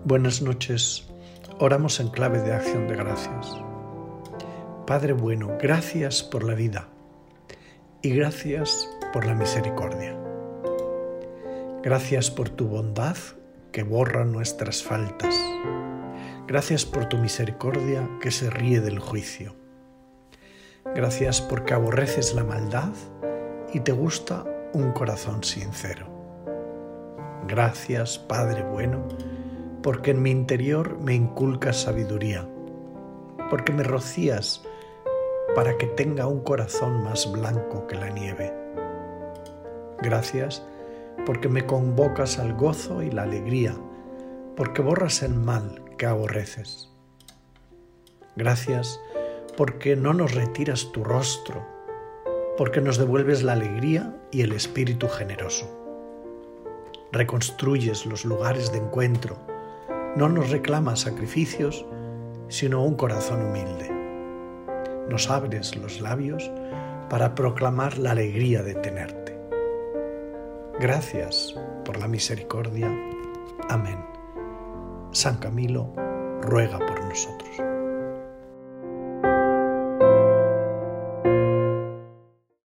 Buenas noches, oramos en clave de acción de gracias. Padre bueno, gracias por la vida y gracias por la misericordia. Gracias por tu bondad que borra nuestras faltas. Gracias por tu misericordia que se ríe del juicio. Gracias porque aborreces la maldad y te gusta un corazón sincero. Gracias, Padre bueno, porque en mi interior me inculcas sabiduría, porque me rocías para que tenga un corazón más blanco que la nieve. Gracias porque me convocas al gozo y la alegría, porque borras el mal que aborreces. Gracias porque no nos retiras tu rostro, porque nos devuelves la alegría y el espíritu generoso. Reconstruyes los lugares de encuentro, no nos reclamas sacrificios, sino un corazón humilde. Nos abres los labios para proclamar la alegría de tenerte. Gracias por la misericordia. Amén. San Camilo, ruega por nosotros.